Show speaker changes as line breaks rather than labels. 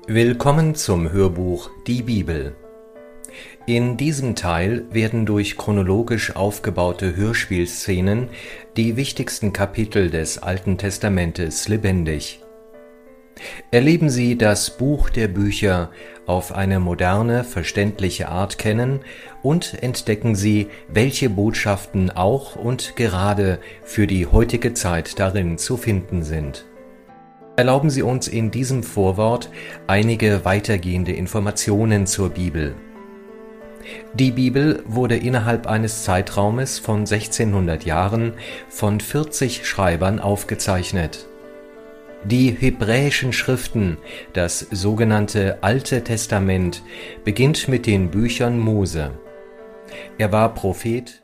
Willkommen zum Hörbuch Die Bibel. In diesem Teil werden durch chronologisch aufgebaute Hörspielszenen die wichtigsten Kapitel des Alten Testamentes lebendig. Erleben Sie das Buch der Bücher auf eine moderne, verständliche Art kennen und entdecken Sie, welche Botschaften auch und gerade für die heutige Zeit darin zu finden sind. Erlauben Sie uns in diesem Vorwort einige weitergehende Informationen zur Bibel. Die Bibel wurde innerhalb eines Zeitraumes von 1600 Jahren von 40 Schreibern aufgezeichnet. Die hebräischen Schriften, das sogenannte Alte Testament, beginnt mit den Büchern Mose. Er war Prophet,